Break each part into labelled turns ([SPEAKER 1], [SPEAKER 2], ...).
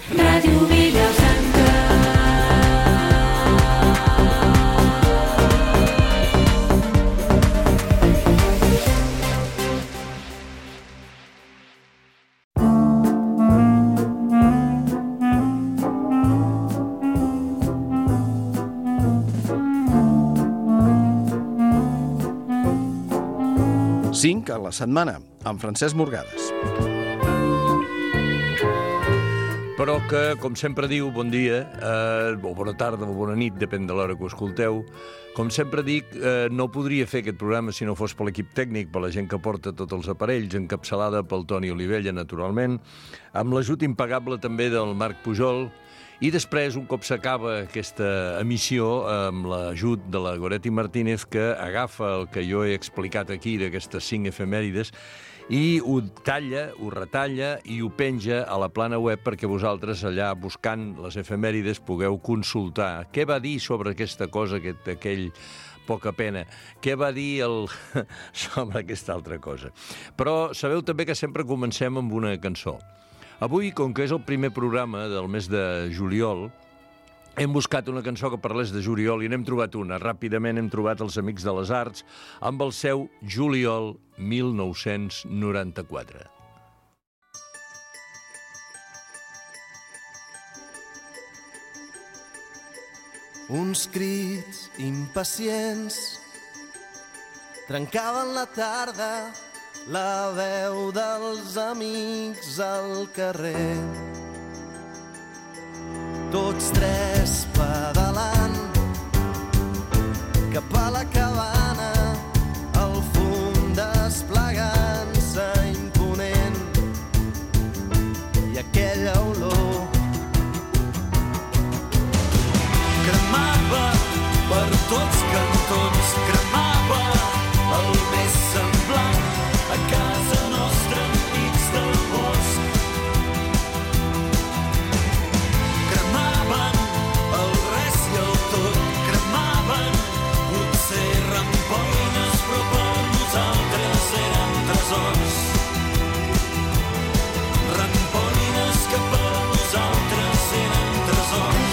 [SPEAKER 1] Ràdio Vilafranca.
[SPEAKER 2] Cinc a la setmana, amb Francesc Morgades.
[SPEAKER 3] Però que, com sempre diu, bon dia, o bona tarda o bona nit, depèn de l'hora que ho escolteu. Com sempre dic, no podria fer aquest programa si no fos per l'equip tècnic, per la gent que porta tots els aparells, encapçalada pel Toni Olivella, naturalment, amb l'ajut impagable també del Marc Pujol, i després, un cop s'acaba aquesta emissió, amb l'ajut de la Goretti Martínez, que agafa el que jo he explicat aquí d'aquestes 5 efemèrides i ho talla, ho retalla i ho penja a la plana web perquè vosaltres allà buscant les efemèrides pugueu consultar què va dir sobre aquesta cosa, aquell poca pena, què va dir sobre aquesta altra cosa. Però sabeu també que sempre comencem amb una cançó. Avui, com que és el primer programa del mes de juliol, hem buscat una cançó que parlés de juliol i n'hem trobat una. Ràpidament hem trobat els Amics de les Arts amb el seu Juliol 1994.
[SPEAKER 4] Uns crits impacients trencaven la tarda, la veu dels amics al carrer. Tots tres pedalant cap a la cabana, el fum desplegant-se imponent i aquella olor cremava per tots cantons, cremava el més semblant a casa nostra enmig del bosc. Cremaven el res i el tot, cremaven potser rampoines, però per nosaltres eren tresors. Rampoines que per nosaltres eren tresors.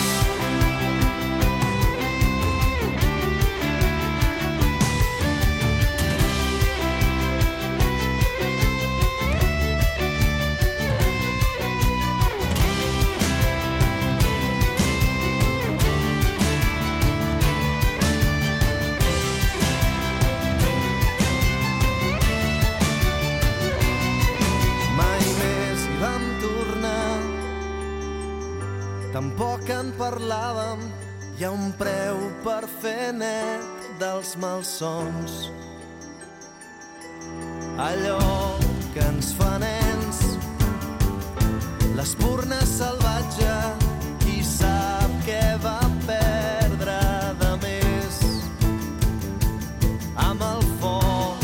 [SPEAKER 4] Tampoc en parlàvem, hi ha un preu per fer net dels malsons. Allò que ens fa nens, l'espurna salvatge, qui sap què va perdre de més amb el foc.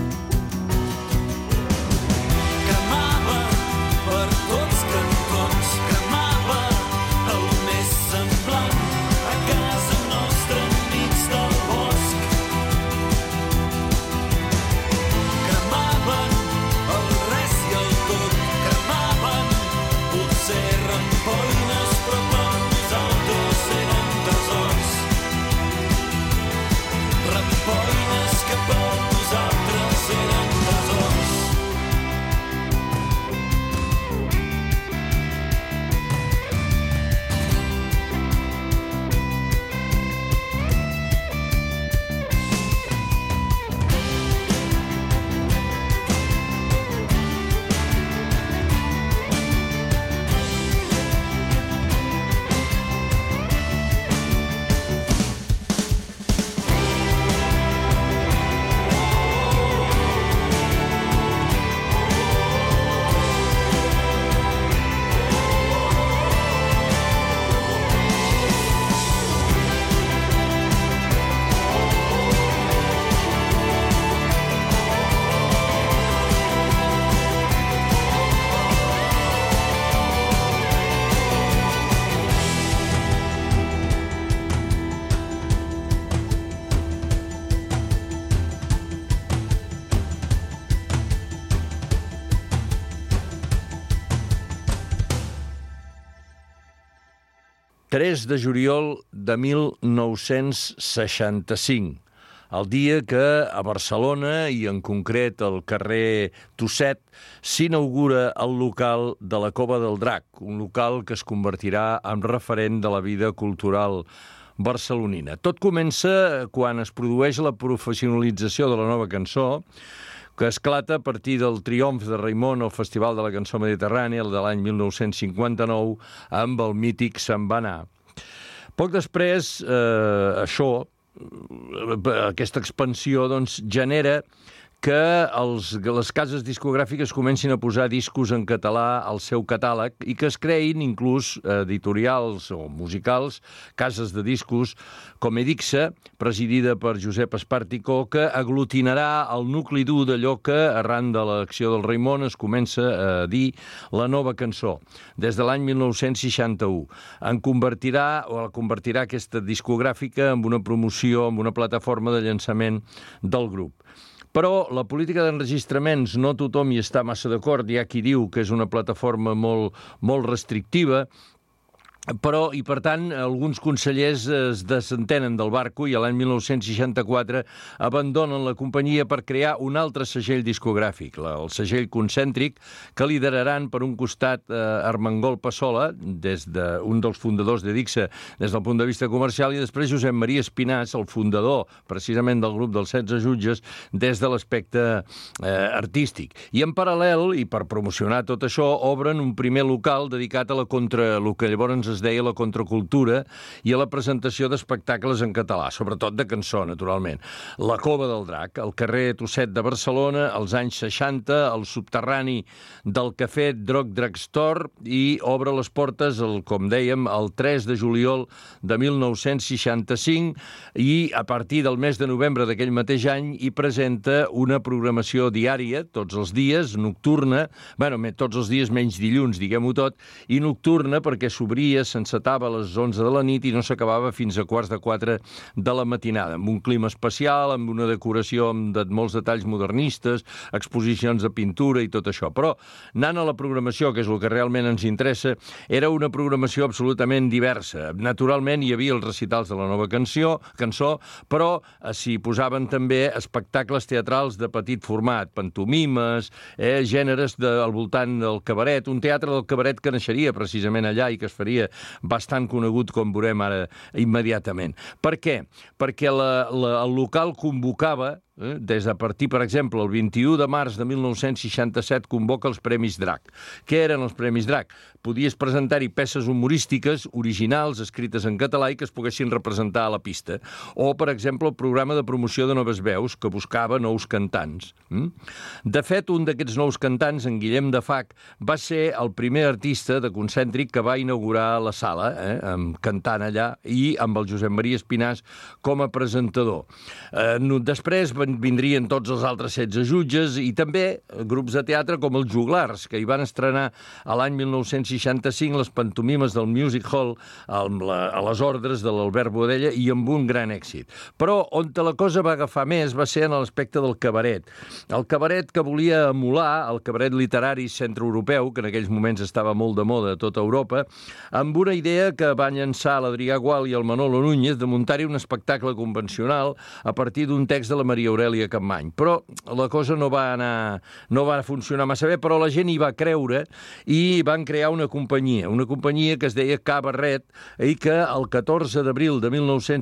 [SPEAKER 4] Cremava per tots cantons, cremava el més semblant a casa nostra enmig del bosc. Cremaven el res i el tot, cremaven potser rampoines,
[SPEAKER 3] 3 de juliol de 1965, el dia que a Barcelona, i en concret al carrer Tusset, s'inaugura el local de la Cova del Drac, un local que es convertirà en referent de la vida cultural barcelonina. Tot comença quan es produeix la professionalització de la nova cançó, que esclata a partir del triomf de Raimon al Festival de la Cançó Mediterrània, el de l'any 1959, amb el mític Se'n va anar. Poc després, aquesta expansió doncs, genera que les cases discogràfiques comencin a posar discos en català al seu catàleg i que es creïn inclús editorials o musicals, cases de discos com Edixa, presidida per Josep Esparticó, que aglutinarà el nucli dur d'allò que, arran de l'acció del Raimon, es comença a dir la nova cançó, des de l'any 1961. Convertirà aquesta discogràfica en una promoció, en una plataforma de llançament del grup. Però la política d'enregistraments no tothom hi està massa d'acord. Hi ha qui diu que és una plataforma molt restrictiva, però, i per tant, alguns consellers es desentenen del barco i a l'any 1964 abandonen la companyia per crear un altre segell discogràfic, el segell Concèntric, que lideraran per un costat Armengol Passola, un dels fundadors d'Edixa des del punt de vista comercial, i després Josep Maria Espinàs, el fundador precisament del grup dels 16 jutges, des de l'aspecte artístic. I en paral·lel, i per promocionar tot això, obren un primer local dedicat a el que llavors es deia la contracultura i a la presentació d'espectacles en català, sobretot de cançó, naturalment. La Cova del Drac, al carrer Tusset de Barcelona, als anys 60, al subterrani del Cafè Drog Drugstore, i obre les portes, com dèiem, el 3 de juliol de 1965, i a partir del mes de novembre d'aquell mateix any hi presenta una programació diària, tots els dies, nocturna, tots els dies menys dilluns, diguem-ho tot, i nocturna perquè s'obria, s'encetava a les 11 de la nit i no s'acabava fins a 3:15 de la matinada, amb un clima especial, amb una decoració amb molts detalls modernistes, exposicions de pintura i tot això. Però, anant a la programació, que és el que realment ens interessa, era una programació absolutament diversa. Naturalment, hi havia els recitals de la nova cançó, però s'hi posaven també espectacles teatrals de petit format, pantomimes, gèneres al voltant del cabaret, un teatre del cabaret que naixeria precisament allà i que es faria bastant conegut, com veurem ara immediatament. Per què? Perquè el local convocava, des de partir, per exemple, el 21 de març de 1967 convoca els Premis Drac. Què eren els Premis Drac? Podies presentar-hi peces humorístiques originals, escrites en català i que es poguessin representar a la pista. O, per exemple, el programa de promoció de Noves Veus, que buscava nous cantants. De fet, un d'aquests nous cantants, en Guillem de Fac, va ser el primer artista de Concèntric que va inaugurar la sala, cantant allà, i amb el Josep Maria Espinàs com a presentador. Després vindrien tots els altres 16 jutges i també grups de teatre com els Joglars, que hi van estrenar a l'any 1965 les pantomimes del Music Hall a les ordres de l'Albert Boadella i amb un gran èxit. Però on la cosa va agafar més va ser en l'aspecte del cabaret. El cabaret que volia emular el cabaret literari centreeuropeu, que en aquells moments estava molt de moda a tota Europa, amb una idea que van llançar l'Adrià Gual i el Manolo Núñez de muntar-hi un espectacle convencional a partir d'un text de la Maria Aurèlia Capmany. Però la cosa no va funcionar massa bé, però la gent hi va creure i van crear una companyia que es deia Ca Barret i que el 14 d'abril de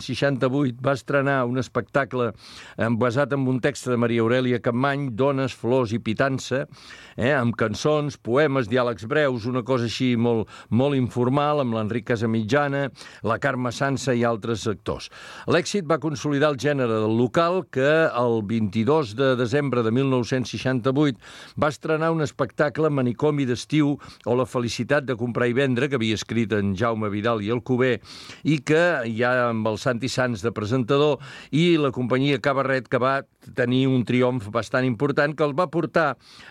[SPEAKER 3] 1968 va estrenar un espectacle basat en un text de Maria Aurèlia Capmany, Dones, Flors i Pitança, amb cançons, poemes, diàlegs breus, una cosa així molt informal, amb l'Enric Casamitjana, la Carme Sansa i altres actors. L'èxit va consolidar el gènere del local, que el 22 de desembre de 1968 va estrenar un espectacle, Manicomi d'estiu o La felicitat de comprar i vendre, que havia escrit en Jaume Vidal i Alcover, i que ja amb el Santi Sans de presentador i la companyia Ca Barret, que va tenir un triomf bastant important que el va portar,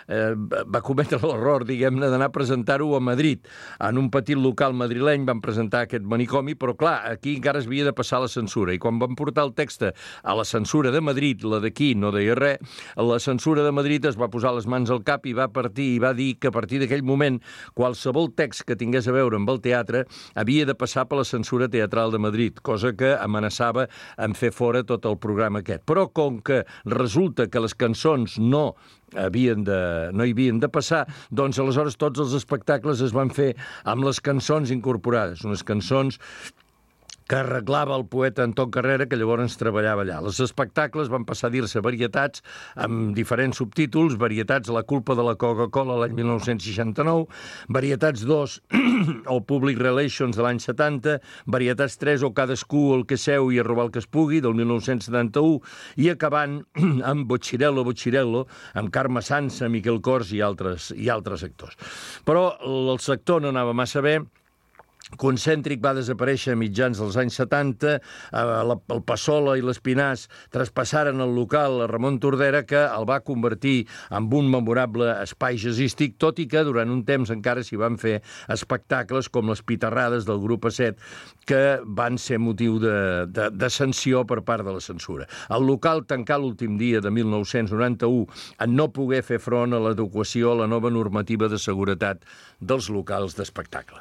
[SPEAKER 3] va cometre l'error, diguem-ne, d'anar a presentar-ho a Madrid. En un petit local madrileny van presentar aquest manicomi, però clar, aquí encara es havia de passar la censura, i quan van portar el text a la censura de Madrid, la d'aquí no deia res, la censura de Madrid es va posar les mans al cap i va partir i va dir que a partir d'aquell moment qualsevol text que tingués a veure amb el teatre havia de passar per la censura teatral de Madrid, cosa que amenaçava en fer fora tot el programa aquest. Però com que resulta que les cançons no hi havien de passar, doncs aleshores tots els espectacles es van fer amb les cançons incorporades, unes cançons que arreglava el poeta Anton Carrera, que llavors treballava allà. Els espectacles van passar a dir-se varietats, amb diferents subtítols, varietats La culpa de la Coca-Cola l'any 1969, varietats 2 o Public Relations de l'any 70, varietats 3 o Cadascú el que seu i a robar el que es pugui, del 1971, i acabant amb Bocchirello, amb Carme Sansa, Miquel Cors i altres actors. Però el sector no anava massa bé. Concèntric va desaparèixer a mitjans dels anys 70, el Passola i l'Espinàs traspassaren el local a Ramon Tordera, que el va convertir en un memorable espai jazzístic, tot i que durant un temps encara s'hi van fer espectacles com les Pitarrades del grup A7, que van ser motiu de sanció per part de la censura. El local tancà l'últim dia de 1991 en no poder fer front a l'adequació a la nova normativa de seguretat dels locals d'espectacle.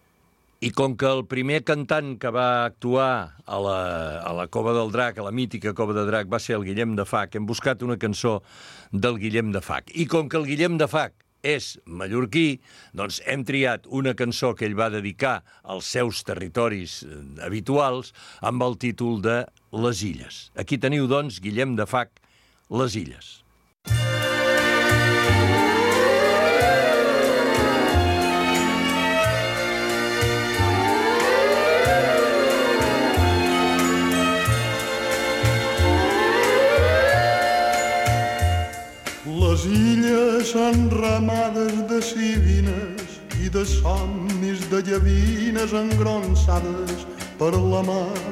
[SPEAKER 3] I com que el primer cantant que va actuar a la Cova del Drac, a la mítica Cova de Drac, va ser el Guillem de Fac, hem buscat una cançó del Guillem de Fac. I com que el Guillem de Fac és mallorquí, doncs hem triat una cançó que ell va dedicar als seus territoris habituals amb el títol de Les Illes. Aquí teniu, doncs, Guillem de Fac, Les Illes.
[SPEAKER 5] Les illes enramades de sivines i de somnis de llavines engronsades per la mar.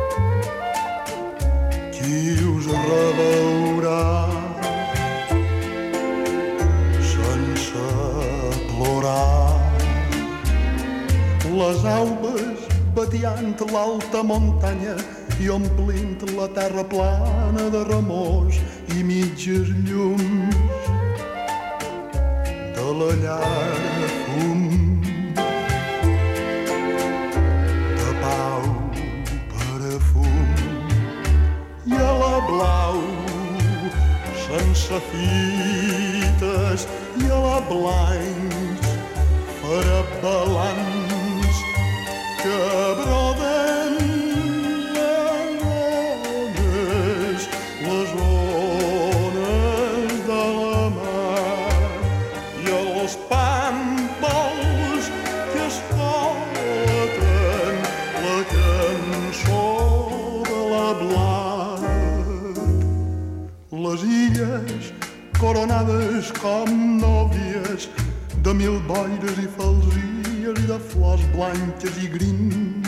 [SPEAKER 5] Qui us reveurà sense plorar? Les aubes batiant l'alta muntanya i omplint la terra plana de remors i mitges llums de la llar de fum, de pau per a fum, i a la blau sense fites i a la blancs farabalans que broden les ones de la mar i els pàmpols que escolten la cançó de la blat. Les illes coronades com nòvies de mil boires i falsies i de flors blanques i grins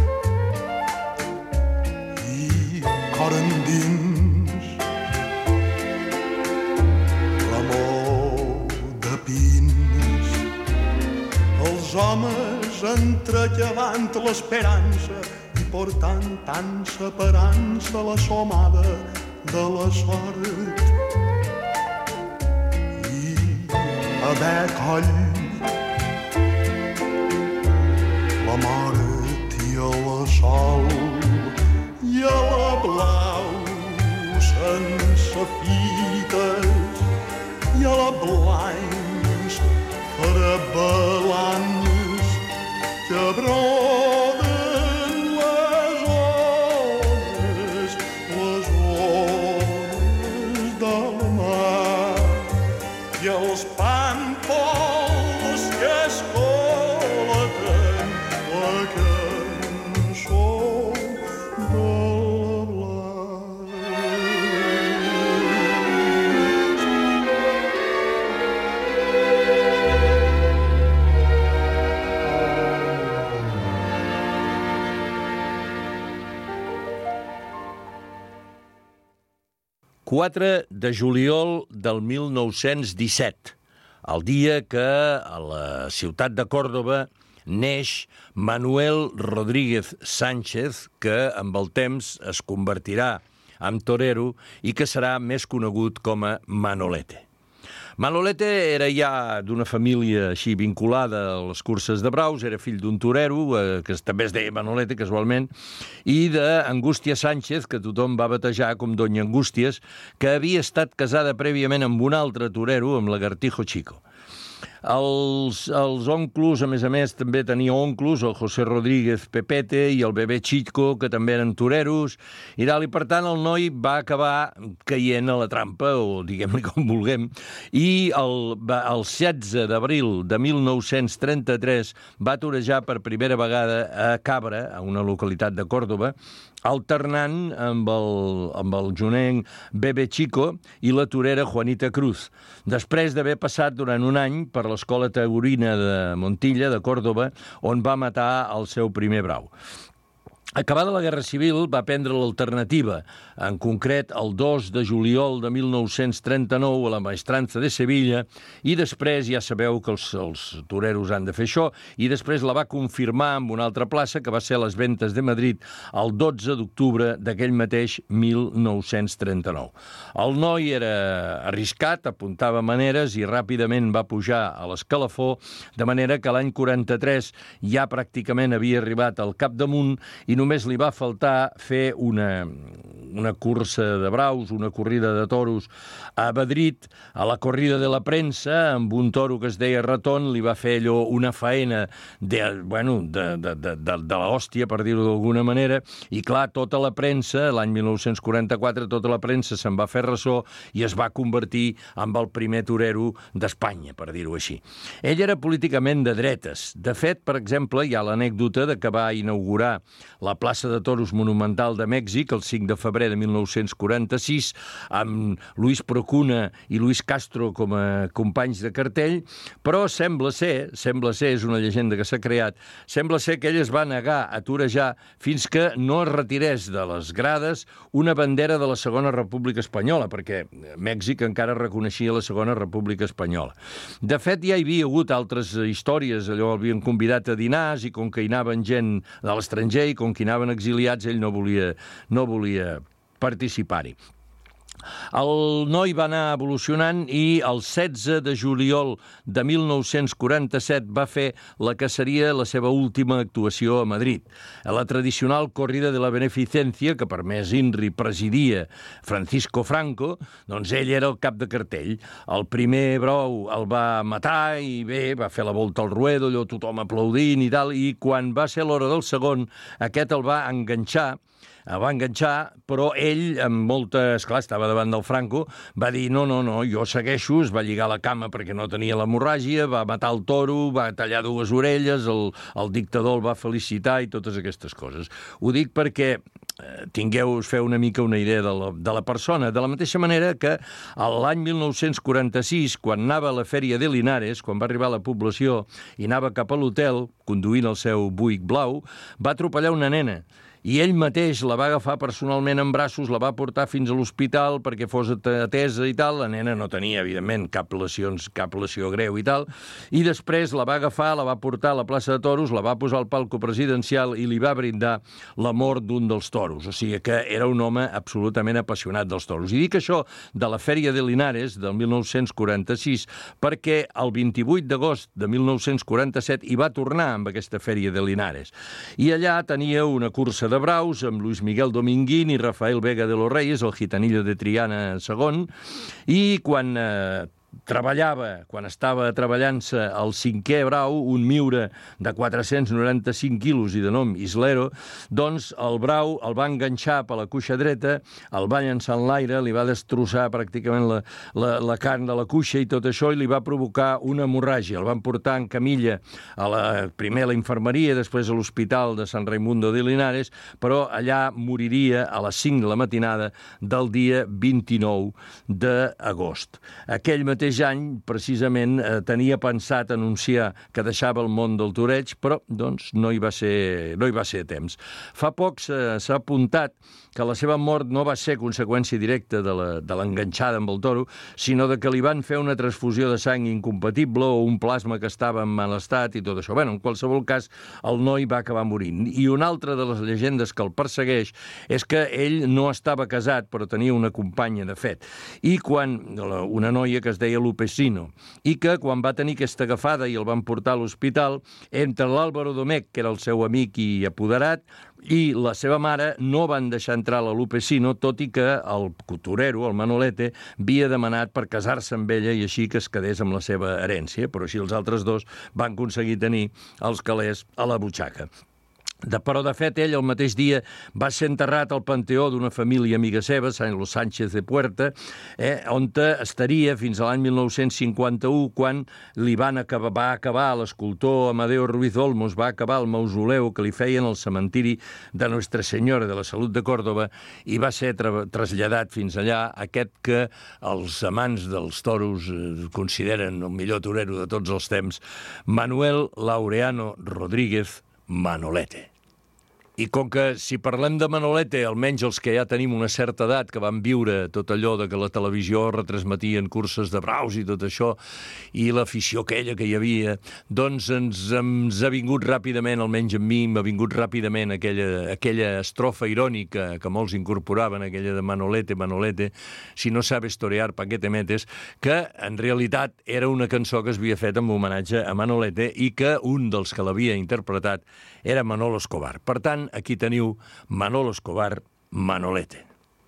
[SPEAKER 5] i cor endins l'amor de pins. Els homes entrecavant l'esperança i portant tant separança la somada de la sort i a becoll la mort i a la sol i a la blau sense fites i a la blancs farabalans que broden les ones del mar i els pàmpols que escolten la cançó de la blat.
[SPEAKER 3] 4 de juliol del 1917, el dia que a la ciutat de Còrdova neix Manuel Rodríguez Sánchez, que amb el temps es convertirà en torero i que serà més conegut com a Manolete. Manolete era ja d'una família així vinculada a les curses de braus, era fill d'un torero, que també es deia Manolete casualment, i d'Angústia Sánchez, que tothom va batejar com Doña Angústies, que havia estat casada prèviament amb un altre torero, amb Lagartijo Chico. Els onclos, a més, també tenia onclos, el José Rodríguez Pepete i el Bebé Chico, que també eren toreros, i per tant el noi va acabar caient a la trampa, o diguem-li com vulguem, i el 16 d'abril de 1933 va torejar per primera vegada a Cabra, a una localitat de Còrdova, alternant amb el jonenc Bebe Chico i la torera Juanita Cruz, després d'haver passat durant un any per l'Escola Taurina de Montilla, de Còrdova, on va matar el seu primer brau. Acabada la Guerra Civil, va prendre l'alternativa, en concret el 2 de juliol de 1939 a la Maestranza de Sevilla, i després ja sabeu que els toreros han de fer això, i després la va confirmar amb una altra plaça, que va ser a les Ventas de Madrid, el 12 d'octubre d'aquell mateix 1939. El noi era arriscat, apuntava maneres i ràpidament va pujar a l'escalafó, de manera que l'any 43 ja pràcticament havia arribat al capdamunt i només li va faltar fer una cursa de braus, una corrida de toros a Madrid, a la corrida de la premsa, amb un toro que es deia Ratón, li va fer allò una faena de l'hòstia, per dir-ho d'alguna manera, i clar, tota la premsa, l'any 1944, tota la premsa se'n va fer ressò i es va convertir en el primer torero d'Espanya, per dir-ho així. Ell era políticament de dretes. De fet, per exemple, hi ha l'anècdota de que va inaugurar la plaça de toros monumental de Mèxic el 5 de febrer de 1946 amb Luis Procuna i Luis Castro com a companys de cartell, però sembla ser, és una llegenda que s'ha creat, sembla ser que ell es va negar a torejar fins que no es retirés de les grades una bandera de la Segona República Espanyola, perquè Mèxic encara reconeixia la Segona República Espanyola. De fet, ja hi havia hagut altres històries, allò havien convidat a dinars i com que hi anaven gent de l'estranger i com que hi anaven exiliats, ell no volia participar-hi. El noi va anar evolucionant i el 16 de juliol de 1947 va fer la que seria la seva última actuació a Madrid. A la tradicional corrida de la Beneficencia, que per més INRI presidia Francisco Franco, doncs ell era el cap de cartell. El primer brou el va matar i bé, va fer la volta al ruedo, allò tothom aplaudint i tal, i quan va ser l'hora del segon, aquest el va enganxar, però ell, amb molta... Esclar, estava davant del Franco, va dir no, jo segueixo, es va lligar la cama perquè no tenia l'hemorràgia, va matar el toro, va tallar 2 orelles, el dictador el va felicitar i totes aquestes coses. Ho dic perquè feu una mica una idea de la persona, de la mateixa manera que l'any 1946, quan anava a la Fèria de Linares, quan va arribar a la població i anava cap a l'hotel, conduint el seu Buick blau, va atropellar una nena. I ell mateix la va agafar personalment en braços, la va portar fins a l'hospital perquè fos atesa i tal. La nena no tenia, evidentment, cap lesió greu i tal. I després la va agafar, la va portar a la plaça de toros, la va posar al palco presidencial i li va brindar la mort d'un dels toros. O sigui que era un home absolutament apassionat dels toros. I dic això de la Fèria de Linares del 1946 perquè el 28 d'agost de 1947 hi va tornar amb aquesta Fèria de Linares. I allà tenia una cursa de braus amb Luis Miguel Dominguín i Rafael Vega de los Reyes, el gitanillo de Triana II, i quan estava treballant-se el 5è brau, un miure de 495 quilos i de nom Islero, doncs el brau el va enganxar per la cuixa dreta, el va llançar en l'aire, li va destrossar pràcticament la carn de la cuixa i tot això, i li va provocar una hemorràgia. El van portar en camilla primer a la infermeria, després a l'Hospital de San Raimundo de Linares, però allà moriria a les 5 de la matinada del dia 29 d'agost. Aquell mateix mateix any, precisament, tenia pensat anunciar que deixava el món del toreig, però doncs, no hi va ser a temps. Fa poc s'ha apuntat que la seva mort no va ser conseqüència directa de l'enganxada amb el toro, sinó de que li van fer una transfusió de sang incompatible o un plasma que estava en mal estat i tot això. Bé, en qualsevol cas, el noi va acabar morint. I una altra de les llegendes que el persegueix és que ell no estava casat, però tenia una companya de fet. I una noia que es deia Lupesino, i que quan va tenir aquesta agafada i el van portar a l'hospital, entre l'Álvaro Domecq, que era el seu amic i apoderat, i la seva mare no van deixar entrar la Lupesino, tot i que el torero, el Manolete, havia demanat per casar-se amb ella i així que es quedés amb la seva herència, però així els altres dos van aconseguir tenir els calés a la butxaca. Però, de fet, ell el mateix dia va ser enterrat al panteó d'una família amiga seva, los Sánchez de Puerta, on estaria fins a l'any 1951, quan va acabar l'escultor Amadeo Ruiz Olmos, va acabar el mausoleu que li feien al cementiri de Nuestra Senyora de la Salut de Còrdova i va ser traslladat fins allà aquest que els amants dels toros consideren el millor torero de tots els temps, Manuel Laureano Rodríguez Manolete. I com que si parlem de Manolete, almenys els que ja tenim una certa edat, que van viure tot allò de que la televisió retransmetien curses de braus i tot això, i l'afició aquella que hi havia, doncs ens ha vingut ràpidament, almenys a mi, m'ha vingut ràpidament aquella estrofa irònica que molts incorporaven, aquella de Manolete, Manolete, si no sabes torear, ¿pa qué te metes?, que en realitat era una cançó que es havia fet en homenatge a Manolete i que un dels que l'havia interpretat era Manolo Escobar. Per tant, aquí teniu Manolo Escobar, Manolete.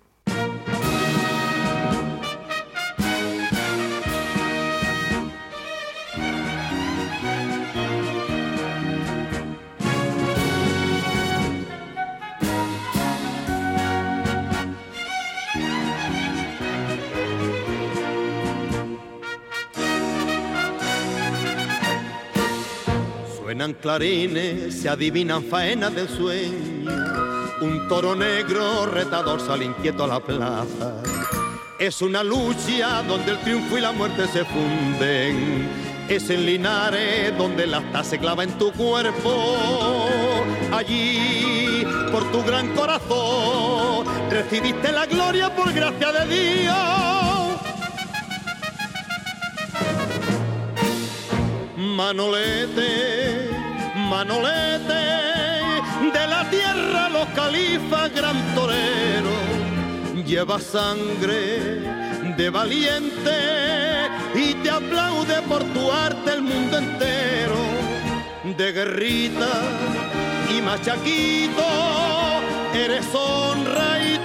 [SPEAKER 6] Suenan clarines, se adivinan faenas del sueño. Un toro negro retador sale inquieto a la plaza. Es una lucha donde el triunfo y la muerte se funden. Es en Linares donde el asta se clava en tu cuerpo. Allí, por tu gran corazón, recibiste la gloria por gracia de Dios. Manolete, Manolete, de la tierra los califas, gran torero, lleva sangre de valiente y te aplaude por tu arte el mundo entero. De guerrita y machaquito, eres honra y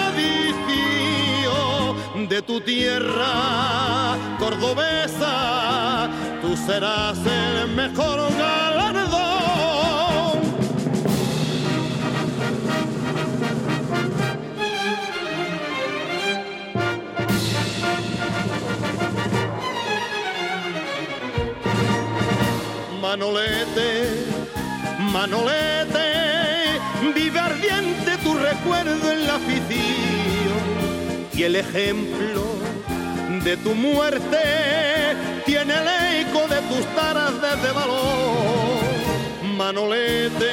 [SPEAKER 6] tradición de tu tierra cordobesa. Tú serás el mejor galardón. Manolete, Manolete, vive ardiente tu recuerdo en la afición y el ejemplo de tu muerte tiene el eco de tus taras desde valor. Manolete,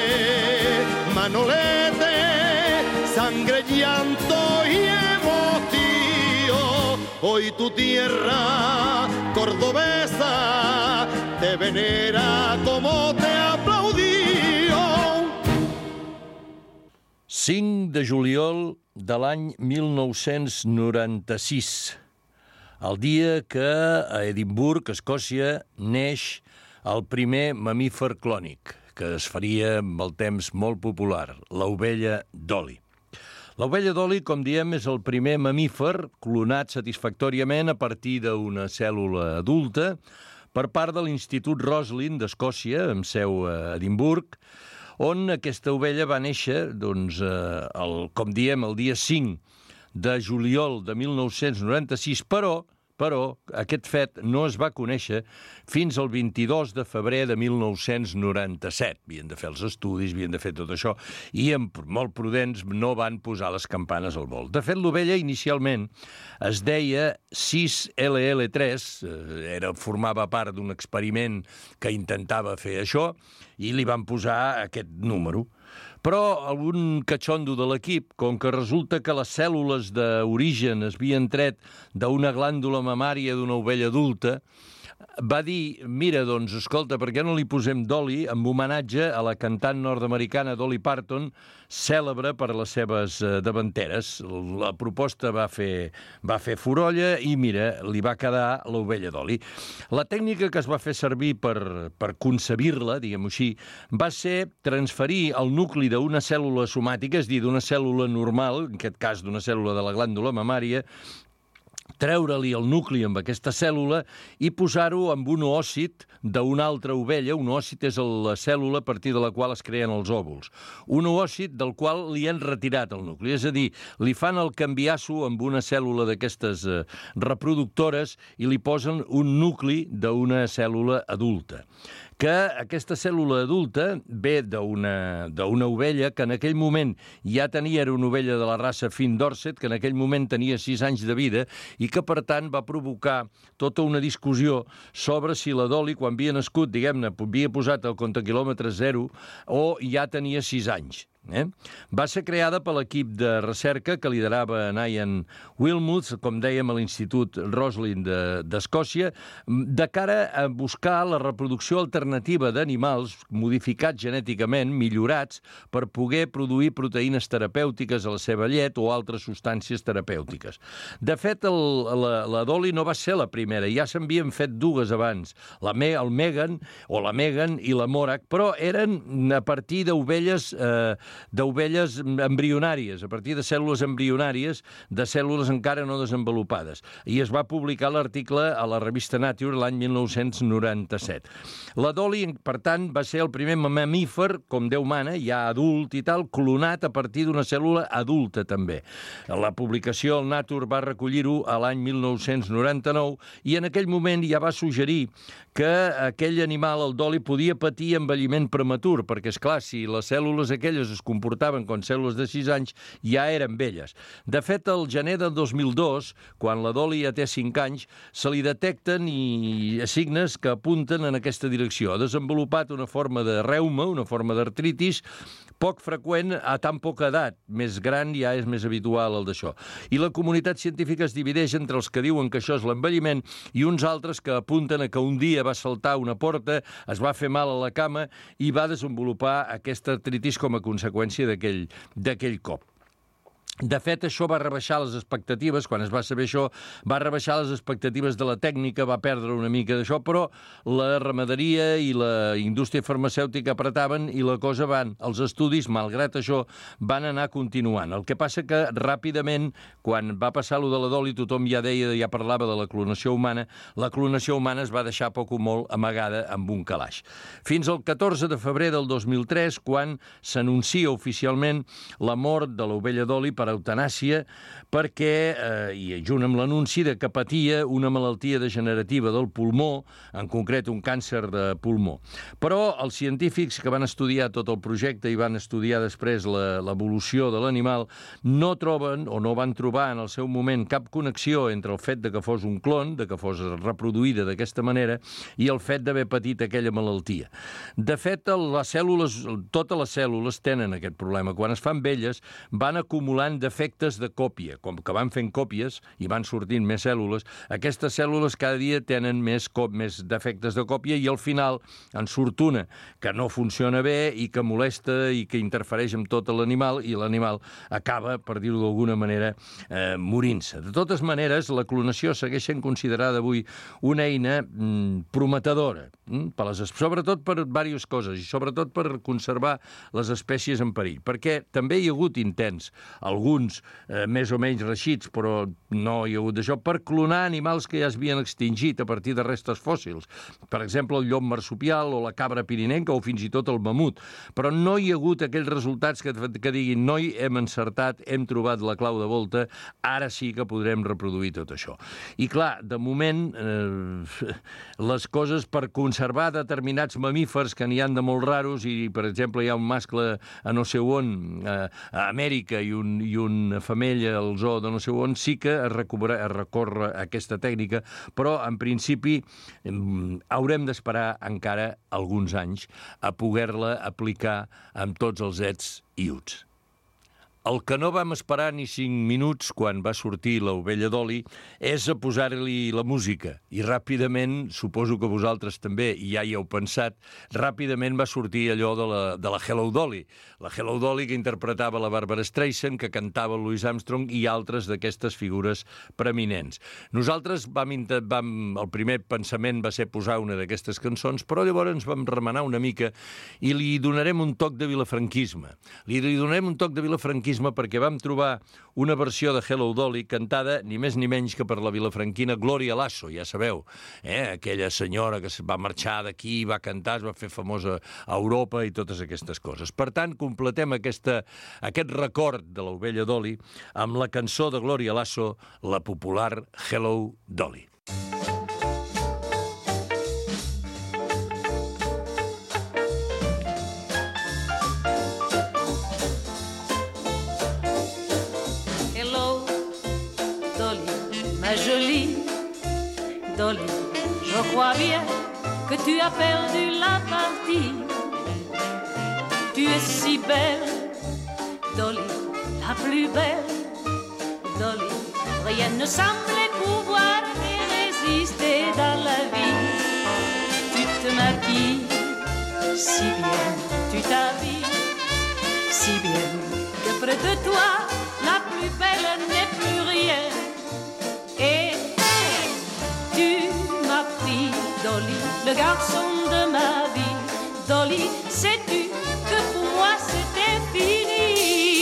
[SPEAKER 6] Manolete, sangre, llanto y emoción. Hoy tu tierra cordobesa te venera como te aplaudió.
[SPEAKER 3] 5 de juliol de l'any 1996. El dia que a Edimburg, Escòcia, neix el primer mamífer clònic, que es faria amb el temps molt popular, l'ovella Dolly. L'ovella Dolly, com diem, és el primer mamífer clonat satisfactòriament a partir d'una cèl·lula adulta per part de l'Institut Roslin d'Escòcia, amb seu a Edimburg, on aquesta ovella va néixer, doncs, com diem, el dia 5 de juliol de 1996, però però aquest fet no es va conèixer fins al 22 de febrer de 1997. Havien de fer els estudis, havien de fer tot això, i molt prudents no van posar les campanes al vol. De fet, l'ovella inicialment es deia 6LL3, formava part d'un experiment que intentava fer això, i li van posar aquest número. Però algun catxondo de l'equip, com que resulta que les cèl·lules d'origen es havien tret d'una glàndula mamària d'una ovella adulta, va dir, mira, doncs, escolta, per què no li posem Dolly en homenatge a la cantant nord-americana Dolly Parton, cèlebre per les seves davanteres. La proposta va fer forolla i, mira, li va quedar l'ovella Dolly. La tècnica que es va fer servir per concebir-la, diguem-ho així, va ser transferir el nucli d'una cèl·lula somàtica, és a dir, d'una cèl·lula normal, en aquest cas d'una cèl·lula de la glàndula mamària, treure-li el nucli amb aquesta cèl·lula i posar-ho amb un oòcit d'una altra ovella. Un oòcit és la cèl·lula a partir de la qual es creen els òvuls. Un oòcit del qual li han retirat el nucli, és a dir, li fan el canviasso amb una cèl·lula d'aquestes reproductores i li posen un nucli d'una cèl·lula adulta. Que aquesta cèl·lula adulta ve d'una ovella que en aquell moment ja era una ovella de la raça Finn Dorset, que en aquell moment tenia 6 anys de vida i que, per tant, va provocar tota una discussió sobre si la Dolly, quan havia nascut, diguem-ne, havia posat el comptaquilòmetre 0 o ja tenia 6 anys. Va ser creada per l'equip de recerca que liderava Ian Wilmuth, com dèiem, a l'Institut Roslin d'Escòcia, de cara a buscar la reproducció alternativa d'animals modificats genèticament, millorats, per poder produir proteïnes terapèutiques a la seva llet o altres substàncies terapèutiques. De fet, la Dolly no va ser la primera, ja s'havien fet dues abans, el Megan i la Morak, però eren a partir d'ovelles embrionàries, a partir de cèl·lules embrionàries, de cèl·lules encara no desenvolupades. I es va publicar l'article a la revista Nature l'any 1997. La Dolly, per tant, va ser el primer mamífer, com Déu mana, ja adult i tal, clonat a partir d'una cèl·lula adulta, també. La publicació al Nature va recollir-ho a l'any 1999 i en aquell moment ja va suggerir que aquell animal, el Dolly, podia patir envelliment prematur, perquè, esclar, si les cèl·lules aquelles es comportaven com cèl·lules de 6 anys, ja eren velles. De fet, el gener del 2002, quan la Dolly ja té 5 anys, se li detecten signes que apunten en aquesta direcció. Ha desenvolupat una forma de reuma, una forma d'artritis, poc freqüent a tan poca edat. Més gran ja és més habitual el d'això. I la comunitat científica es divideix entre els que diuen que això és l'envelliment i uns altres que apunten a que un dia va saltar una porta, es va fer mal a la cama i va desenvolupar aquesta artritis com a conseqüència d'aquell cop. De fet, això va rebaixar les expectatives, quan es va saber això, va rebaixar les expectatives de la tècnica, va perdre una mica d'això, però la ramaderia i la indústria farmacèutica apretaven i la cosa els estudis, malgrat això, van anar continuant. El que passa que ràpidament, quan va passar allò de la Dolly, tothom ja parlava de la clonació humana, la clonació humana es va deixar poc o molt amagada amb un calaix. Fins al 14 de febrer del 2003, quan s'anuncia oficialment la mort de l'ovella Dolly per eutanàsia, perquè, i junt amb l'anunci de que patia una malaltia degenerativa del pulmó, en concret un càncer de pulmó. Però els científics que van estudiar tot el projecte i van estudiar després l'evolució de l'animal no troben o no van trobar en el seu moment cap connexió entre el fet de que fos un clon, de que fos reproduïda d'aquesta manera, i el fet d'haver patit aquella malaltia. De fet, totes les cèl·lules tenen aquest problema. Quan es fan velles, van acumulant defectes de còpia. Com que van fent còpies i van sortint més cèl·lules, aquestes cèl·lules cada dia tenen més defectes de còpia i al final en surt una que no funciona bé i que molesta i que interfereix amb tot l'animal i l'animal acaba, per dir-ho d'alguna manera, morint-se. De totes maneres, la clonació segueix sent considerada avui una eina prometedora, sobretot per diverses coses i sobretot per conservar les espècies en perill, perquè també hi ha hagut intents, alguns alguns més o menys reixits, però no hi ha hagut d'això, per clonar animals que ja es havien extingit a partir de restes fòssils. Per exemple, el llop marsupial o la cabra pirinenca o fins i tot el mamut. Però no hi ha hagut aquells resultats que diguin noi, hem encertat, hem trobat la clau de volta, ara sí que podrem reproduir tot això. I clar, de moment, les coses per conservar determinats mamífers que n'hi han de molt raros i, per exemple, hi ha un mascle a no sé on, a Amèrica, i una femella al zoo de no sé on, sí que es recorre aquesta tècnica, però en principi haurem d'esperar encara alguns anys a poder-la aplicar amb tots els ets i uts. El que no vam esperar ni 5 minuts quan va sortir l'ovella d'oli és a posar-li la música. I ràpidament, suposo que vosaltres també, i ja hi heu pensat, ràpidament va sortir allò de la Hello Dolly. La Hello Dolly que interpretava la Barbara Streisand, que cantava el Louis Armstrong i altres d'aquestes figures preeminents. Nosaltres el primer pensament va ser posar una d'aquestes cançons, però llavors ens vam remenar una mica i li donarem un toc de vilafranquisme. Li donarem un toc de vilafranquisme perquè vam trobar una versió de Hello Dolly cantada ni més ni menys que per la vilafranquina Gloria Lasso, ja sabeu, aquella senyora que va marxar d'aquí, va cantar, es va fer famosa a Europa i totes aquestes coses. Per tant, completem aquest record de l'ovella d'oli amb la cançó de Gloria Lasso, la popular Hello Dolly.
[SPEAKER 1] Jolie Dolly, je crois bien que tu as perdu la partie. Tu es si belle, Dolly, la plus belle, Dolly. Rien ne semblait pouvoir te résister dans la vie. Tu te maquilles si bien, tu t'habilles si bien que près de toi, la plus belle n'est plus rien. Et tu m'as pris, Dolly, le garçon de ma vie. Dolly, sais-tu que pour moi c'était fini?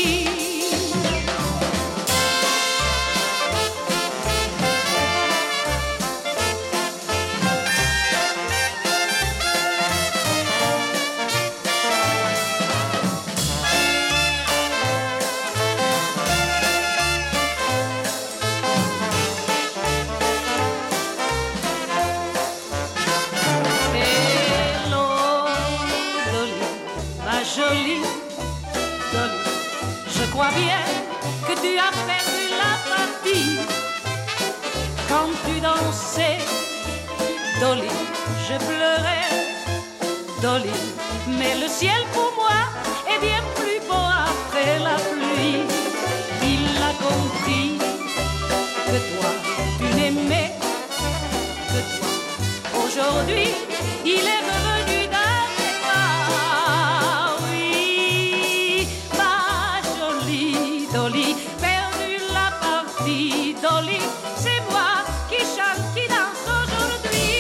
[SPEAKER 1] Je crois bien que tu as perdu la partie quand tu dansais, Dolly, je pleurais, Dolly, mais le ciel pour moi est bien plus beau après la pluie. Il a compris que toi, tu n'aimais que toi. Aujourd'hui, il est revenu dans tes bras. Oui, ma jolie Dolly, perdu la partie, Dolly, c'est moi qui chante, qui danse aujourd'hui.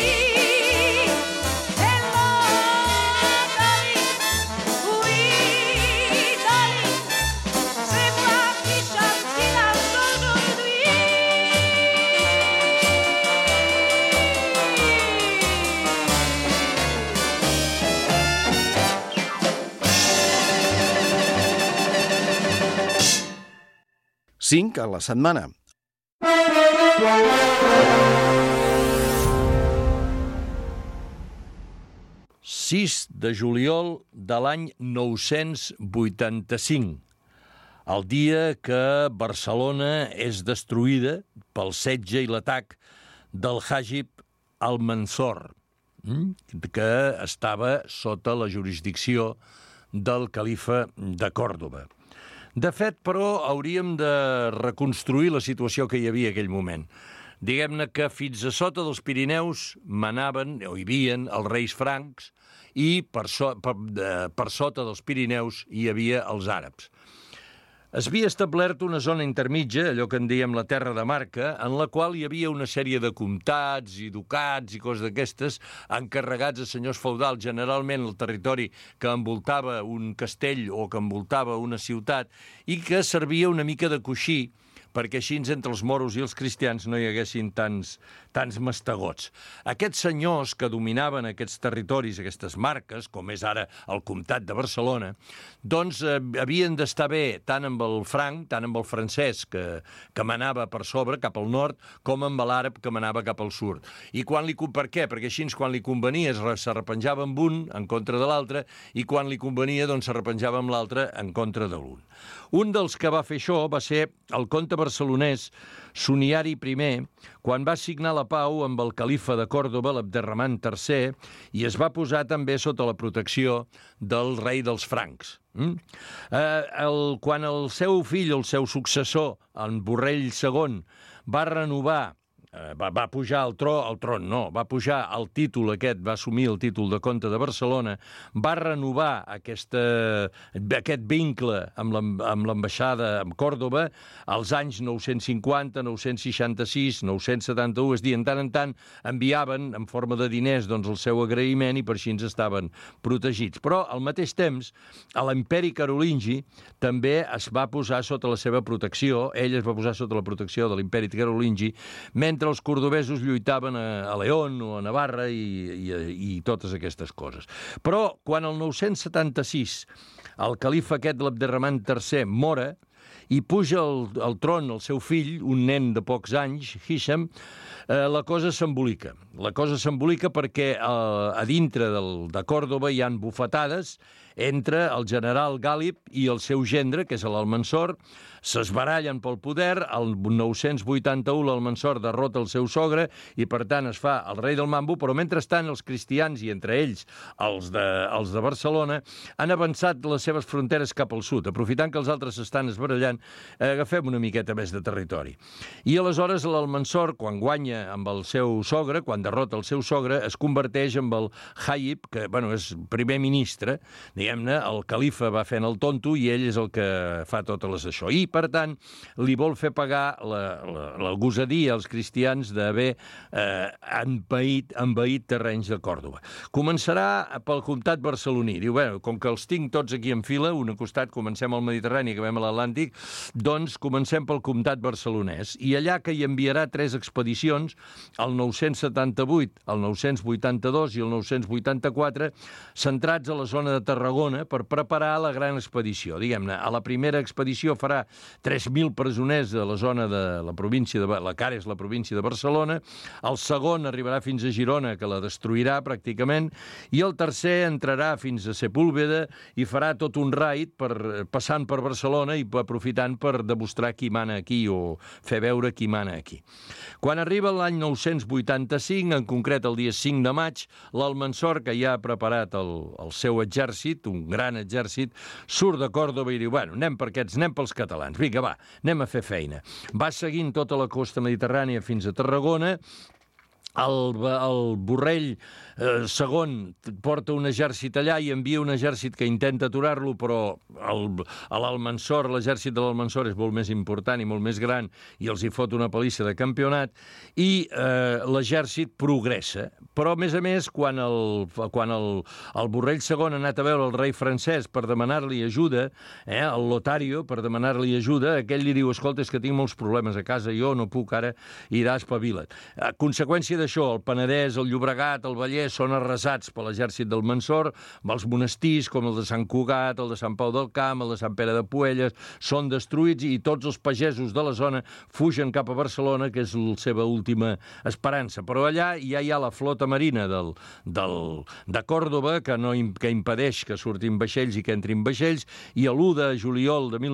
[SPEAKER 1] Hello, Dolly, oui, Dolly, c'est moi qui chante, qui danse aujourd'hui.
[SPEAKER 2] Cinc a la setmana.
[SPEAKER 3] «6 de juliol de l'any 985, el dia que Barcelona és destruïda pel setge i l'atac del Hàjib al-Mansur, que estava sota la jurisdicció del califa de Còrdova. De fet, però, hauríem de reconstruir la situació que hi havia en aquell moment. Diguem-ne que fins a sota dels Pirineus manaven, o hi havien, els reis francs, i per sota dels Pirineus hi havia els àrabs. S'havia establert una zona intermitja, allò que en dèiem la terra de marca, en la qual hi havia una sèrie de comtats i ducats i coses d'aquestes encarregats a senyors feudals, generalment el territori que envoltava un castell o que envoltava una ciutat i que servia una mica de coixí perquè així entre els moros i els cristians no hi haguessin tants mastegots. Aquests senyors que dominaven aquests territoris, aquestes marques, com és ara el comtat de Barcelona, doncs havien d'estar bé tant amb el franc, tant amb el francès que manava per sobre, cap al nord, com amb l'àrab que manava cap al sud. I per què? Perquè així quan li convenia s'arrepenjava amb un en contra de l'altre i quan li convenia doncs s'arrepenjava amb l'altre en contra de l'un. Un dels que va fer això va ser el comte barcelonès Suniari I, quan va signar la pau amb el califa de Còrdova, l'Abderramant III, i es va posar també sota la protecció del rei dels francs. Quan el seu fill, el seu successor, en Borrell II, va renovar va pujar al tron, va pujar al títol aquest, va assumir el títol de comte de Barcelona, va renovar aquest vincle amb l'ambaixada amb Còrdova als anys 950, 966, 971, és a dir, en tant enviaven en forma de diners doncs, el seu agraïment i per així ens estaven protegits. Però al mateix temps, a l'imperi carolingi també es va posar sota la seva protecció, ell es va posar sota la protecció de l'imperi carolingi, mentre els cordovesos lluitaven a León o a Navarra i totes aquestes coses. Però quan el 976 el califa aquest, l'Abderramant III, mora i puja al tron el seu fill, un nen de pocs anys, Hisham, la cosa s'embolica. La cosa s'embolica perquè a dintre de Còrdova hi han bufetades entre el general Gàlib i el seu gendre, que és l'Almansor, s'esbarallen pel poder, el 981 l'Almansor derrota el seu sogre i per tant es fa el rei del Mambo, però mentrestant els cristians i entre ells els de Barcelona han avançat les seves fronteres cap al sud, aprofitant que els altres s'estan esbarallant, agafem una miqueta més de territori. I aleshores l'Almansor, quan guanya amb el seu sogre, quan derrota el seu sogre, es converteix en el Haib, que és primer ministre, diguem-ne, el califa va fent el tonto i ell és el que fa totes les això. I, per tant, li vol fer pagar la gosadia als cristians d'haver envaït terrenys de Còrdova. Començarà pel comtat barceloní. Diu, com que els tinc tots aquí en fila, un costat comencem al Mediterrani i acabem a l'Atlàntic, doncs comencem pel comtat barcelonès. I allà que hi enviarà 3 expedicions, el 978, el 982 i el 984, centrats a la zona de Tarragona per preparar la gran expedició. Diguem-ne, a la primera expedició farà 3.000 presoners de la zona de la província de la que ara és la província de Barcelona, el segon arribarà fins a Girona, que la destruirà pràcticament, i el tercer entrarà fins a Sepúlveda i farà tot un raid passant per Barcelona i aprofitant per demostrar qui mana aquí o fer veure qui mana aquí. Quan arriba l'any 985, en concret el dia 5 de maig, l'Almansor, que ja ha preparat el seu exèrcit, un gran exèrcit, surt de Còrdova i diu, anem per aquests, anem pels catalans, vinga, va, anem a fer feina. Va seguint tota la costa mediterrània fins a Tarragona. El Borrell II porta un exèrcit allà i envia un exèrcit que intenta aturar-lo, però l'Almansor, l'exèrcit de l'Almansor és molt més important i molt més gran i els hi fot una palissa de campionat i l'exèrcit progressa. Però, a més, quan el Borrell II ha anat a veure el rei francès per demanar-li ajuda, el Lotario, per demanar-li ajuda, aquell li diu, escolta, és que tinc molts problemes a casa, jo no puc ara, irà, espavila't. A conseqüència d'això, el Penedès, el Llobregat, el Vallès són arrasats per l'exèrcit del Mansor, els monestirs com el de Sant Cugat, el de Sant Pau del Camp, el de Sant Pere de Puelles, són destruïts i tots els pagesos de la zona fugen cap a Barcelona, que és la seva última esperança. Però allà ja hi ha la flota marina de Còrdova, que impedeix que surtin vaixells i que entrin vaixells, i l'1 de juliol del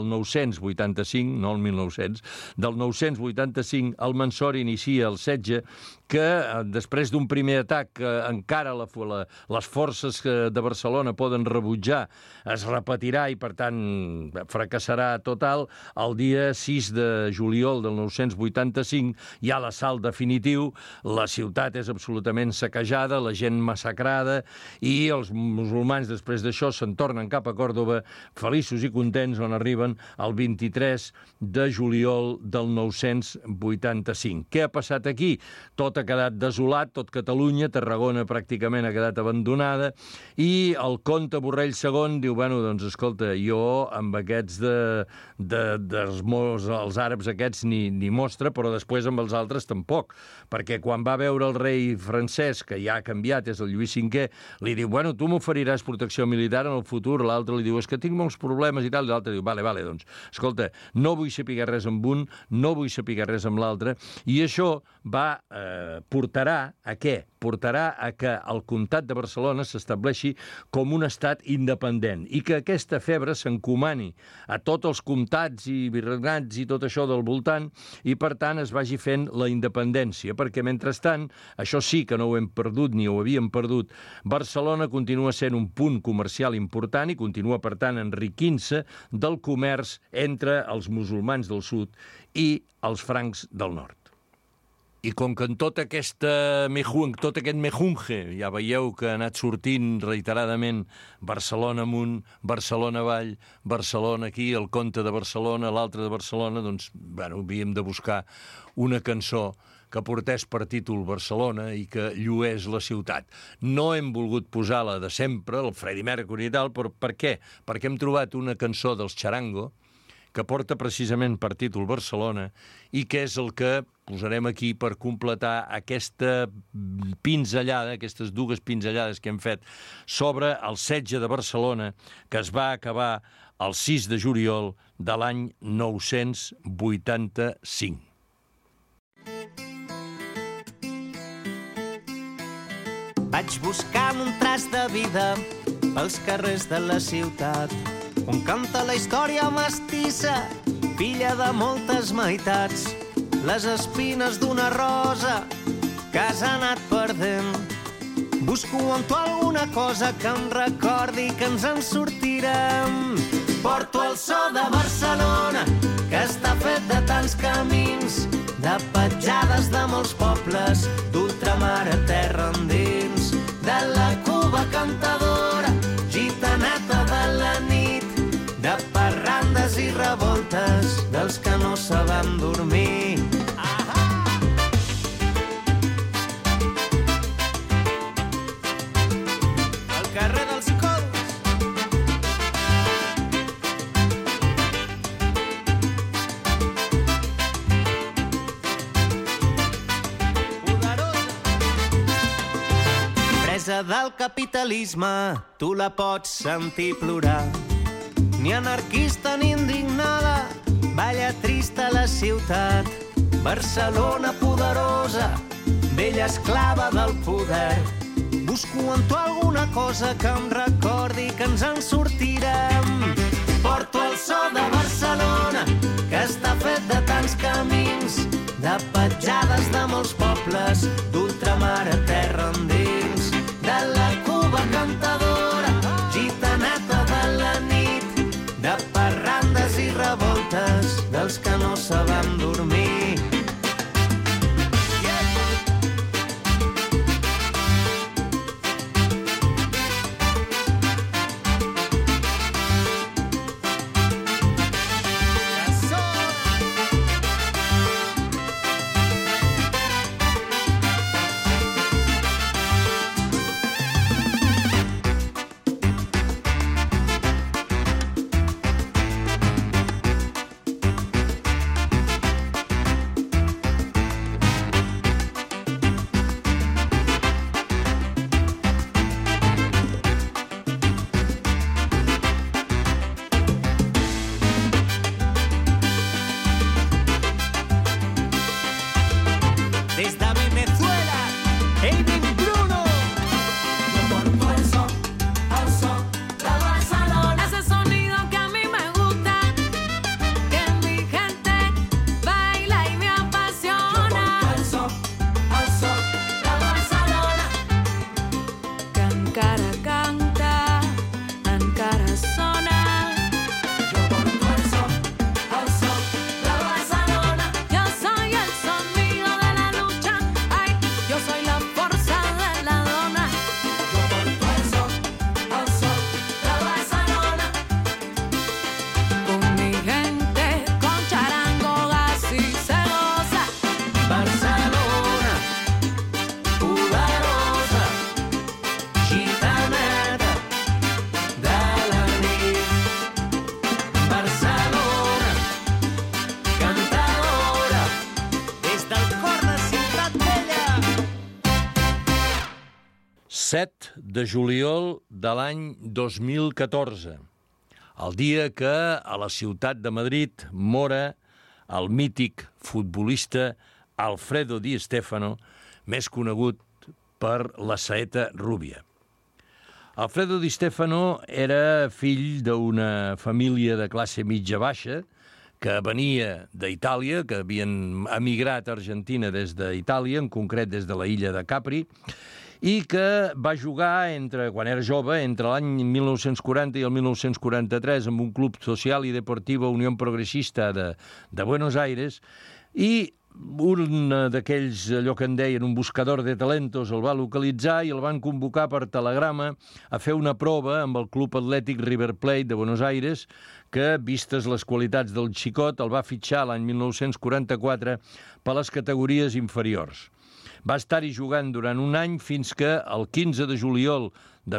[SPEAKER 3] 985, no el 1900, del 985, el Mansor inicia el setge que després d'un primer atac que encara les forces de Barcelona poden rebutjar, es repetirà i, per tant, fracassarà total. El dia 6 de juliol del 985 hi ha l'assalt definitiu, la ciutat és absolutament saquejada, la gent massacrada, i els musulmans després d'això se'n tornen cap a Còrdova feliços i contents, on arriben el 23 de juliol del 985. Què ha passat aquí? Tot ha quedat desolat, tot Catalunya, Tarragona pràcticament ha quedat abandonada, i el comte Borrell II diu, bueno, doncs escolta, jo amb aquests els àrabs aquests ni mostra, però després amb els altres tampoc, perquè quan va veure el rei francès, que ja ha canviat, és el Lluís V, li diu, bueno, tu m'oferiràs protecció militar en el futur, l'altre li diu, és que tinc molts problemes i tal, i l'altre diu, vale, doncs, escolta, no vull saber res amb un, no vull saber res amb l'altre, i això portarà a què? Portarà a que el comtat de Barcelona s'estableixi com un estat independent i que aquesta febre s'encomani a tots els comtats i virregnats i tot això del voltant, i per tant es vagi fent la independència, perquè mentrestant, això sí que no ho hem perdut ni ho havíem perdut, Barcelona continua sent un punt comercial important i continua, per tant, enriquint-se del comerç entre els musulmans del sud i els francs del nord. I com que en tot aquest mejunge, ja veieu que ha anat sortint reiteradament Barcelona amunt, Barcelona avall, Barcelona aquí, el comte de Barcelona, l'altre de Barcelona, doncs, bueno, havíem de buscar una cançó que portés per títol Barcelona i que llués la ciutat. No hem volgut posar la de sempre, el Freddie Mercury i tal, però per què? Perquè hem trobat una cançó dels Charango que porta precisament per títol Barcelona i que és el que posarem aquí per completar aquesta pinzellada, aquestes dues pinzellades que hem fet sobre el setge de Barcelona, que es va acabar el 6 de juliol de l'any 985.
[SPEAKER 7] Vaig buscant un tras de vida pels carrers de la ciutat, on canta la història mestissa, filla de moltes meitats, les espines d'una rosa que has anat perdent. Busco en tu alguna cosa que em recordi que ens en sortirem. Porto el so de Barcelona, que està fet de tants camins, de petjades de molts pobles, d'ultramar a terra endins, de la Cuba cantadora, gitaneta de la nit, de parrandes i revoltes dels que no sabem dormir. Al carrer dels Cols. Poderosa. Presa del capitalisme, tu la pots sentir plorar. Ni anarquista ni indignada, balla trista la ciutat. Barcelona poderosa, vella esclava del poder. Busco en tu alguna cosa que em recordi que ens en sortirem. Porto el so de Barcelona, que està fet de tants camins, de petjades de molts pobles, d'ultramar a terra endins, de la Cuba cantadora, gitaneta de la nit, de parrandes i revoltes dels que no sabem dormir.
[SPEAKER 3] 7 de juliol de l'any 2014, el dia que a la ciutat de Madrid mora el mític futbolista Alfredo Di Stéfano, més conegut per la saeta rúbia. Alfredo Di Stéfano era fill d'una família de classe mitja-baixa que venia d'Itàlia, que havien emigrat a Argentina des d'Itàlia, en concret des de la illa de Capri, i que va jugar, quan era jove, entre l'any 1940 i el 1943 amb un club social i deportiu Unión Progresista de Buenos Aires, i un d'aquells, allò que en deien, un buscador de talentos, el va localitzar i el van convocar per telegrama a fer una prova amb el Club Atlètic River Plate de Buenos Aires, que, vistes les qualitats del xicot, el va fitxar l'any 1944 per les categories inferiors. Va estar-hi jugant durant un any fins que, el 15 de juliol de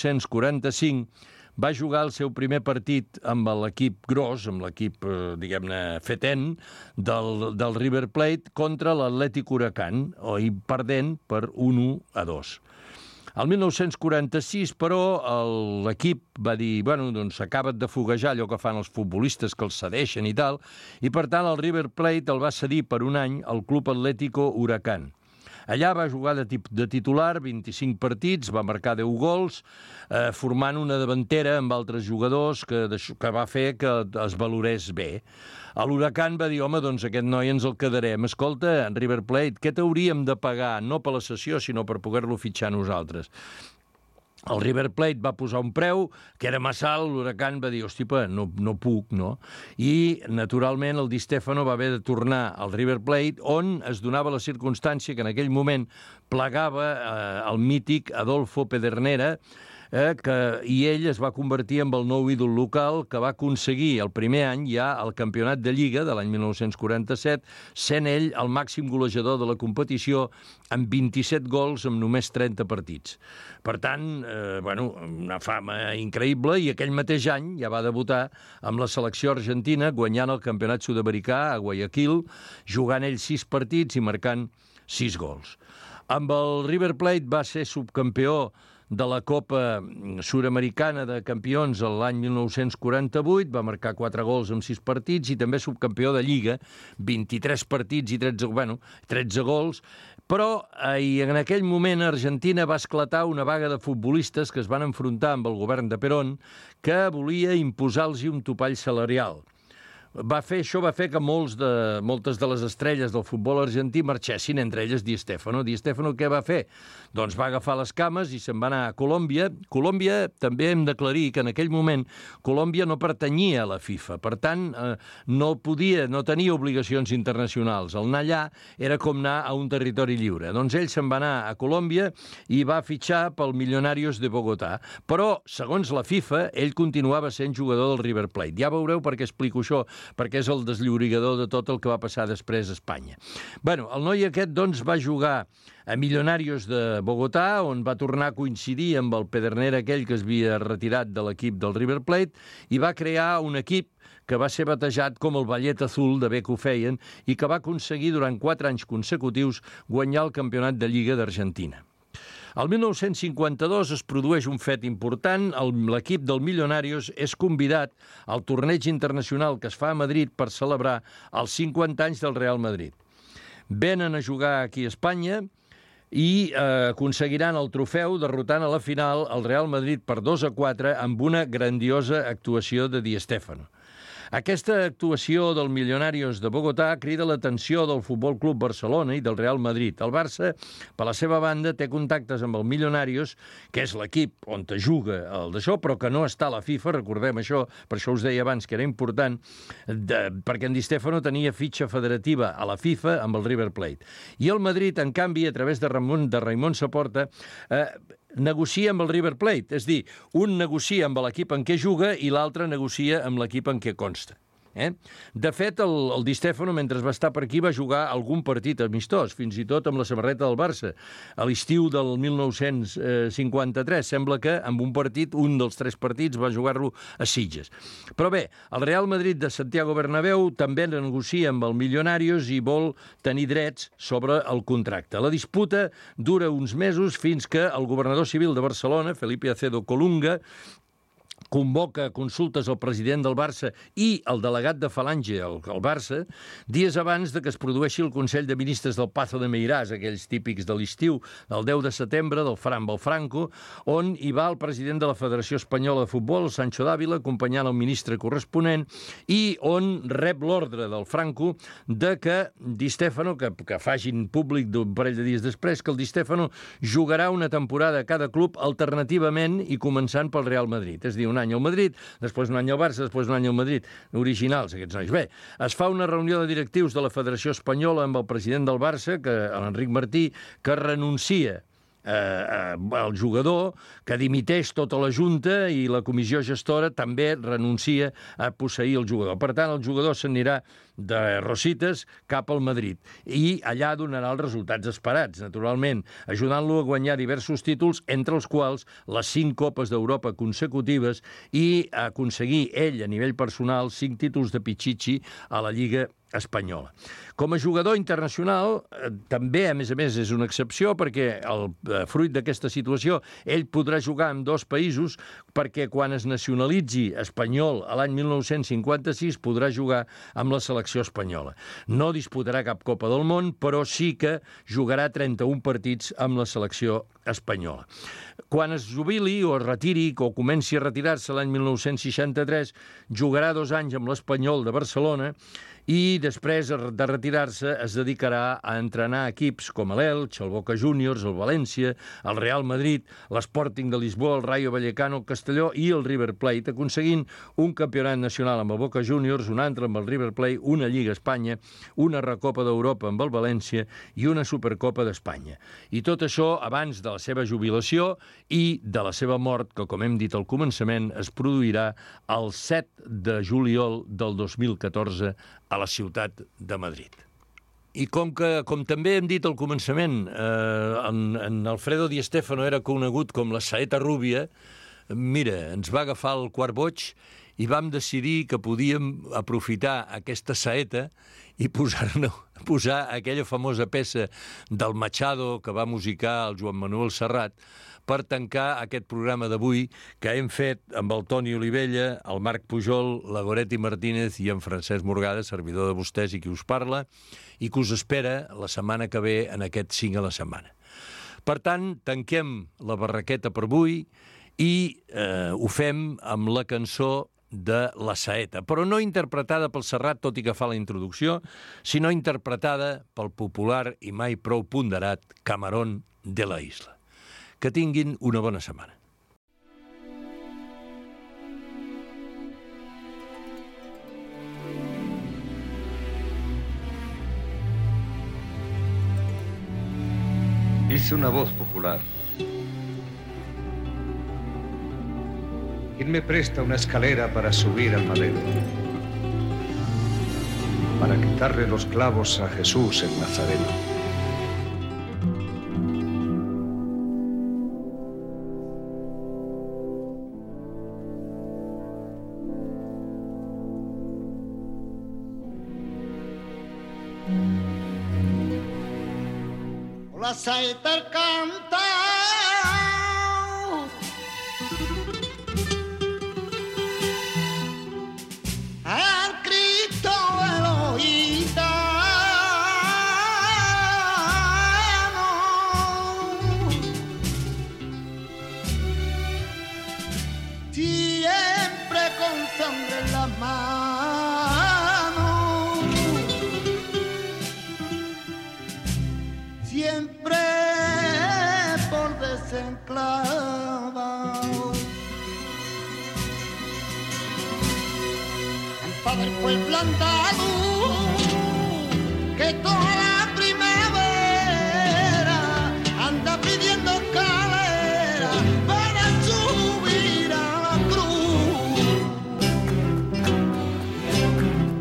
[SPEAKER 3] 1945, va jugar el seu primer partit amb l'equip gros, amb l'equip, diguem-ne, fetén, del River Plate contra l'Atlètic Huracán, i perdent per 1-2. El 1946, però, l'equip va dir, doncs acaba't de foguejar allò que fan els futbolistes, que els cedeixen i tal, i per tant el River Plate el va cedir per un any al Club Atlético Huracán. Allà va jugar de titular 25 partits, va marcar 10 gols, formant una davantera amb altres jugadors que va fer que es valorés bé. L'Huracán va dir, home, doncs aquest noi ens el quedarem. Escolta, en River Plate, què t'hauríem de pagar? No per la cessió, sinó per poder-lo fitxar nosaltres. El River Plate va posar un preu que era massa alt, l'Huracán va dir, hostipa, no puc, no? I, naturalment, el Di Stéfano va haver de tornar al River Plate, on es donava la circumstància que en aquell moment plegava el mític Adolfo Pedernera, i ell es va convertir en el nou ídol local, que va aconseguir el primer any ja el campionat de Lliga de l'any 1947, sent ell el màxim golejador de la competició amb 27 gols en només 30 partits. Per tant, una fama increïble, i aquell mateix any ja va debutar amb la selecció argentina, guanyant el campionat sud-americà a Guayaquil, jugant ell 6 partits i marcant 6 gols. Amb el River Plate va ser subcampió de la Copa Sud-americana de Campions l'any 1948, va marcar 4 gols en 6 partits, i també subcampió de Lliga, 23 partits i 13 gols, però en aquell moment a Argentina va esclatar una vaga de futbolistes que es van enfrontar amb el govern de Perón, que volia imposar-los un topall salarial. Això va fer que moltes de les estrelles del futbol argentí marxessin, entre elles Di Stéfano. Di Stéfano què va fer? Doncs va agafar les cames i se'n va anar a Colòmbia. Colòmbia, també hem d'aclarir que en aquell moment Colòmbia no pertanyia a la FIFA, per tant no tenia obligacions internacionals. El anar allà era com anar a un territori lliure. Doncs ell se'n va anar a Colòmbia i va fitxar pel Millonarios de Bogotà, però segons la FIFA ell continuava sent jugador del River Plate. Ja veureu per què explico això, perquè és el desllorigador de tot el que va passar després a Espanya. El noi aquest, doncs, va jugar a Millonarios de Bogotà, on va tornar a coincidir amb el Pedernera aquell que es havia retirat de l'equip del River Plate, i va crear un equip que va ser batejat com el Ballet Azul, de bé que ho feien, i que va aconseguir durant 4 anys consecutius guanyar el campionat de Lliga d'Argentina. El 1952 es produeix un fet important. L'equip del Millonarios és convidat al torneig internacional que es fa a Madrid per celebrar els 50 anys del Real Madrid. Venen a jugar aquí a Espanya i aconseguiran el trofeu derrotant a la final el Real Madrid per 2-4 amb una grandiosa actuació de Di Stéfano. Aquesta actuació del Millonarios de Bogotà crida l'atenció del Futbol Club Barcelona i del Real Madrid. El Barça, per la seva banda, té contactes amb el Millonarios, que és l'equip on te juga el d'això, però que no està a la FIFA, recordem això, per això us deia abans que era important, perquè en Di Stéfano tenia fitxa federativa a la FIFA amb el River Plate. I el Madrid, en canvi, a través de Raimon Saporta, negocia amb el River Plate, és dir, un negocia amb l'equip en què juga i l'altre negocia amb l'equip en què consta. De fet, el Di Stefano, mentre va estar per aquí, va jugar algun partit amistós, fins i tot amb la samarreta del Barça. A l'estiu del 1953, sembla que amb un partit, un dels 3 partits, va jugar-lo a Sitges. Però bé, el Real Madrid de Santiago Bernabéu també negocia amb el Millonarios i vol tenir drets sobre el contracte. La disputa dura uns mesos fins que el governador civil de Barcelona, Felipe Acedo Colunga, convoca consultes al president del Barça i el delegat de Falange al Barça, dies abans de que es produeixi el Consell de Ministres del Pazo de Meirás, aquells típics de l'estiu, del 10 de setembre, del Fran Belfranco, on hi va el president de la Federació Espanyola de Futbol, Sancho Dávila, acompanyant el ministre corresponent, i on rep l'ordre del Franco de que Di Stefano, que facin públic d'un parell de dies després, que el Di Stefano jugarà una temporada a cada club alternativament i començant pel Real Madrid. És a dir, un any al Madrid, després un any al Barça, després un any al Madrid. Originals, aquests nois. Bé, es fa una reunió de directius de la Federació Espanyola amb el president del Barça, l'Enric Martí, que renuncia el jugador, que dimiteix tota la Junta i la comissió gestora també renuncia a posseir el jugador. Per tant, el jugador s'anirà de Rositas cap al Madrid i allà donarà els resultats esperats, naturalment, ajudant-lo a guanyar diversos títols, entre els quals les 5 Copes d'Europa consecutives i a aconseguir ell, a nivell personal, 5 títols de Pichichi a la Lliga espanyola. Com a jugador internacional, també, a més, és una excepció perquè el fruit d'aquesta situació ell podrà jugar en 2 països perquè quan es nacionalitzi espanyol a l'any 1956 podrà jugar amb la selecció espanyola. No disputarà cap Copa del Món, però sí que jugarà 31 partits amb la selecció espanyola. Quan es jubili o es retiri, o comenci a retirar-se l'any 1963, jugarà 2 anys amb l'Espanyol de Barcelona i després de retirar-se es dedicarà a entrenar equips com l'Elx, el Boca Juniors, el València, el Real Madrid, l'Sporting de Lisboa, el Rayo Vallecano, el Castelló i el River Plate, aconseguint un campionat nacional amb el Boca Juniors, un altre amb el River Plate, una Lliga Espanya, una Recopa d'Europa amb el València i una Supercopa d'Espanya. I tot això abans de la seva jubilació i de la seva mort, que, com hem dit al començament, es produirà el 7 de juliol del 2014 a la ciutat de Madrid. I com també hem dit al començament, en Alfredo Di Stefano era conegut com la saeta rúbia, mira, ens va agafar el quart boig i vam decidir que podíem aprofitar aquesta saeta i posar aquella famosa peça del Machado que va musicar el Joan Manuel Serrat per tancar aquest programa d'avui que hem fet amb el Toni Olivella, el Marc Pujol, la Goretti Martínez i en Francesc Morgada, servidor de vostès i qui us parla, i que us espera la setmana que ve en aquest 5 a la setmana. Per tant, tanquem la barraqueta per avui i ho fem amb la cançó de La Saeta, però no interpretada pel Serrat, tot i que fa la introducció, sinó interpretada pel popular i mai prou ponderat Camarón de la Isla. Que tinguin una bona setmana.
[SPEAKER 8] Dice una voz popular: ¿quién me presta una escalera para subir al madero? Para quitarle los clavos a Jesús el Nazareno.
[SPEAKER 6] La saeta canta al Cristo Elohita, siempre con sangre en las manos, siempre por desenclavado. El Padre fue plantado que toda la primavera anda pidiendo escalera para subir a la cruz.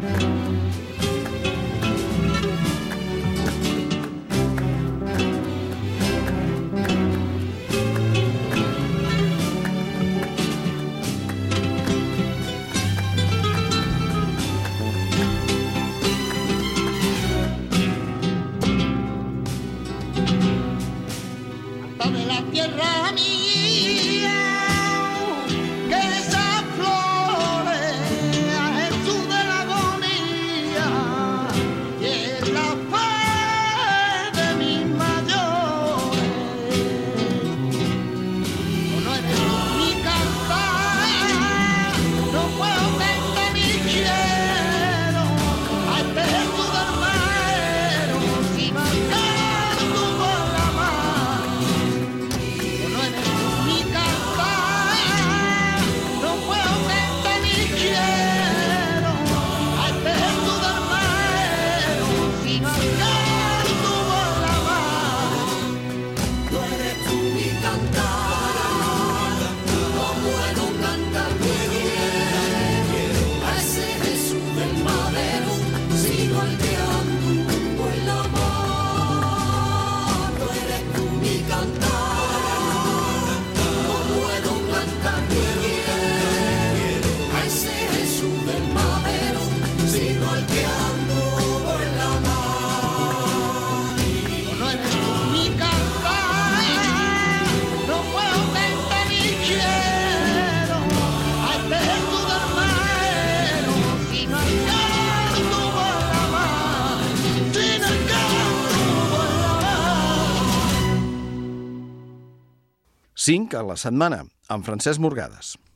[SPEAKER 2] 5 a la setmana, amb Francesc Morgades.